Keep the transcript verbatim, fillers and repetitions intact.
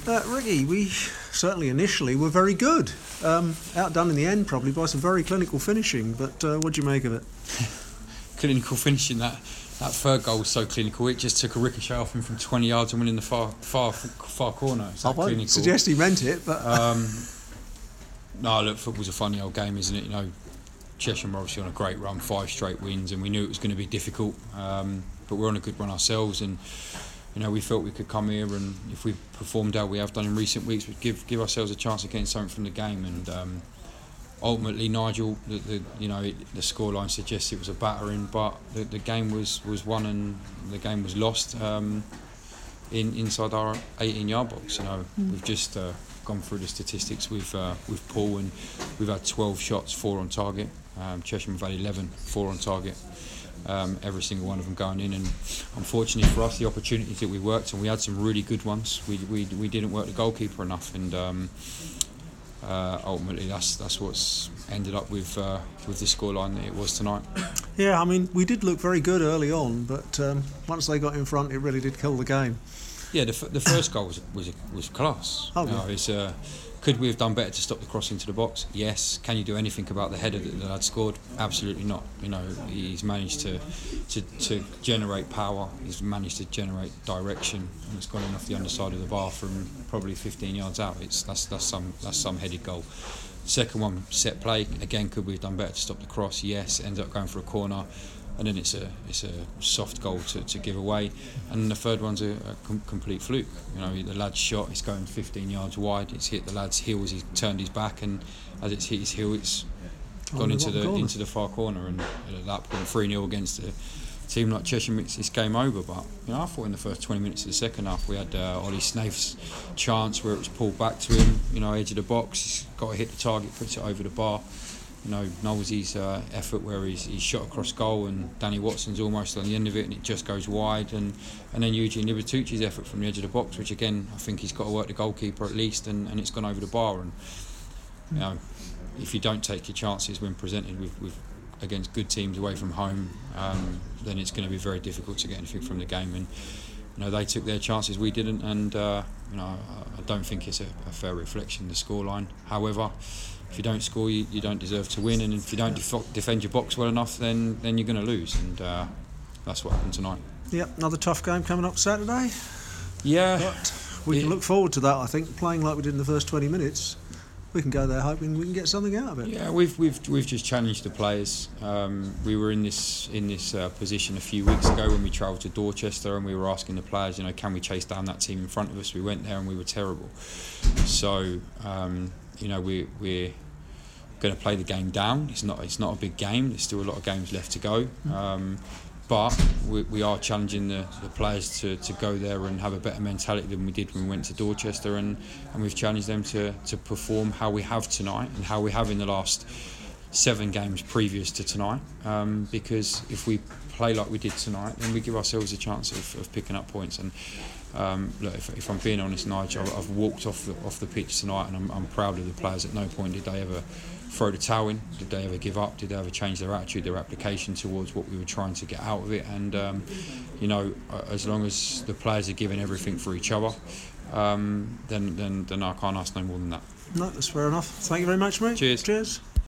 Uh, Ricky, we certainly initially were very good. Um, outdone in the end probably by some very clinical finishing, but uh, what do you make of it? Clinical finishing, that that third goal was so clinical. It just took a ricochet off him from twenty yards and went in the far far far corner. It's I that won't clinical. suggest he meant it, but... Um, no, look, football's a funny old game, isn't it? You know, Cheshire were obviously on a great run, five straight wins, and we knew it was going to be difficult. Um, but we're on a good run ourselves, and you know, we felt we could come here, and if we performed how we have done in recent weeks, we'd give give ourselves a chance of getting something from the game. And um, ultimately, Nigel, the, the you know it, the scoreline suggests it was a battering, but the, the game was, was won and the game was lost um, in inside our eighteen-yard box. You know, mm. we've just uh, gone through the statistics with uh, with Paul, and we've had twelve shots, four on target. Um, Cheshire have had eleven, four on target. Um, every single one of them going in, and unfortunately for us, the opportunities that we worked, and we had some really good ones, we we, we didn't work the goalkeeper enough, and um, uh, ultimately that's that's what's ended up with uh, with the scoreline that it was tonight. Yeah, I mean, we did look very good early on, but um, once they got in front, it really did kill the game. Yeah, the, f- the first goal was was, was class. Oh, you know, yeah. it's, uh, could we have done better to stop the cross into the box? Yes. Can you do anything about the header that the lad scored? Absolutely not. You know, he's managed to, to to generate power. He's managed to generate direction, and it's gone in off the underside of the bar from probably fifteen yards out. It's that's that's some that's some headed goal. Second one, set play. Again, could we have done better to stop the cross? Yes. Ends up going for a corner. And then it's a it's a soft goal to, to give away, and the third one's a, a com- complete fluke. You know, the lad's shot, it's going fifteen yards wide. It's hit the lad's heel as he's turned his back, and as it's hit his heel, it's gone into the corner. into the far corner. And at that point, three nil against a team like Cheshire makes this game over. But you know, I thought in the first twenty minutes of the second half we had uh, Ollie Snaith's chance where it was pulled back to him. You know, edge of the box, he's got to hit the target, puts it over the bar. You know, Knowles's uh, effort where he's, he's shot across goal, and Danny Watson's almost on the end of it and it just goes wide, and, and then Eugene Libertucci's effort from the edge of the box, which again I think he's got to work the goalkeeper at least, and, and it's gone over the bar. And you know, if you don't take your chances when presented with, with against good teams away from home, um, then it's going to be very difficult to get anything from the game. And you know, they took their chances, we didn't, and uh, you know, I, I don't think it's a, a fair reflection of the scoreline. However, if you don't score, you, you don't deserve to win, and if you don't def- defend your box well enough, then then you're going to lose, and uh, that's what happened tonight. Yep, another tough game coming up Saturday. Yeah, but we can it, look forward to that. I think playing like we did in the first twenty minutes, we can go there hoping we can get something out of it. Yeah, we've we've we've just challenged the players. Um, we were in this in this uh, position a few weeks ago when we travelled to Dorchester, and we were asking the players, you know, can we chase down that team in front of us? We went there and we were terrible. So um, you know, we we're going to play the game down. It's not it's not a big game. There's still a lot of games left to go. Um, but we, we are challenging the, the players to, to go there and have a better mentality than we did when we went to Dorchester, and, and we've challenged them to, to perform how we have tonight and how we have in the last seven games previous to tonight, um, because if we play like we did tonight, then we give ourselves a chance of, of picking up points. And um, look, if, if I'm being honest, Nigel, I've, I've walked off the, off the pitch tonight, and I'm, I'm proud of the players. At no point did they ever throw the towel in, did they ever give up, did they ever change their attitude, their application towards what we were trying to get out of it. And um, you know, as long as the players are giving everything for each other, um, then, then then I can't ask no more than that. No, that's fair enough. Thank you very much, mate. Cheers. Cheers.